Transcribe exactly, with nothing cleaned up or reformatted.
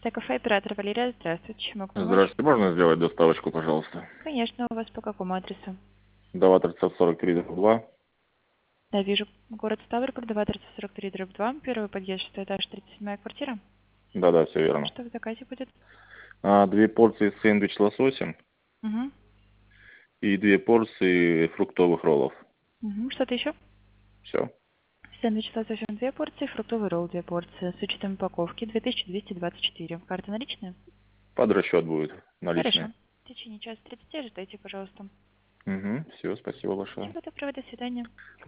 Чистое кафе, оператор Валерия. Здравствуйте. Чем могу помочь? Здравствуйте, можно сделать доставочку, пожалуйста? Конечно, у вас по какому адресу? Дова тридцать сорок три два. Да, вижу. Город Ставрополь, два тридцать сорок три дробь два. Первый подъезд, шестой этаж, тридцать седьмая квартира. Да-да, все верно. Что в заказе будет? А, две порции сэндвич лососем Угу. и две порции фруктовых роллов. Угу. Что-то еще? Все. Сэндвич с лососем две порции, фруктовый ролл две порции. С учетом упаковки две тысячи двести двадцать четыре. Карта наличная? Под расчет будет Хорошо. наличные. В течение часа тридцати ожидайте, пожалуйста. Угу. Все, спасибо большое. Ничего, доброго, до свидания.